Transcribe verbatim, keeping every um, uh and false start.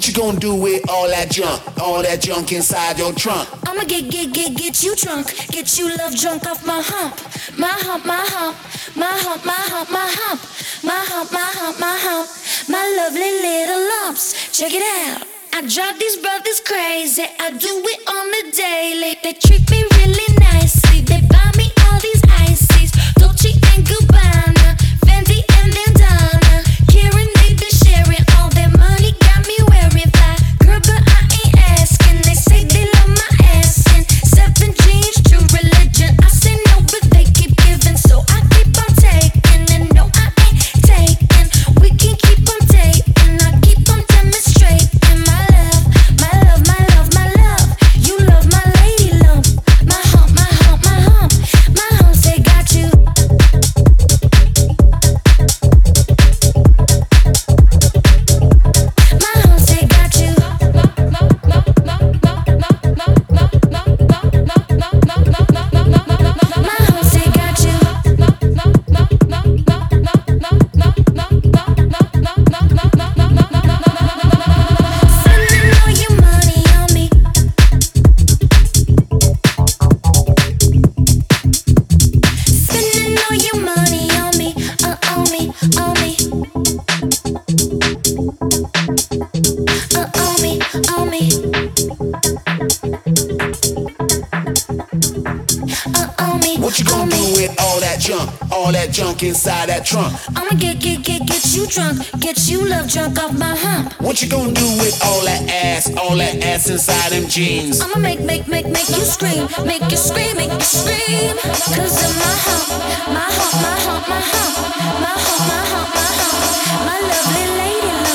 you gonna do with all that junk, all that junk inside your trunk? I'ma get, get, get, get you drunk, get you love drunk off my hump, my hump, my hump, my hump, my hump, my hump, my hump, my hump, my hump, my lovely little lumps. Check it out. I drive these brothers crazy. I do it on the daily. They treat me really nicely. They buy me all these ices, Dolce and Gabbana, Fendi and Bandana. Karen, they been sharing all their money, got me wearing fly. Girl, but I ain't asking. They say they love my ass and seven jeans, true religion. I say no, but they keep giving, so I keep on taking. And no, I ain't taking. We can keep on taking. I keep on demonstrating. My love, my love, my love, my love. You love my lady lump. My hump, my hump, my hump. My humps, they got you. My humps, they got you. My humps, they got you. Spending all your money on me. Spending all your money on me, uh, on me, on me. Uh, on me, on me. Uh, on me, What you on gonna do me. with all that junk, all that junk inside that trunk? I'ma get, get, get, get you drunk, get you love drunk off my hump. What you gonna do with all that ass, all that ass inside them jeans? I'ma make, make, make, make you scream, make you scream, make you scream. Cause of my hump, my hump, my hump, my hump, my hump, my hump, my hump, my lovely lady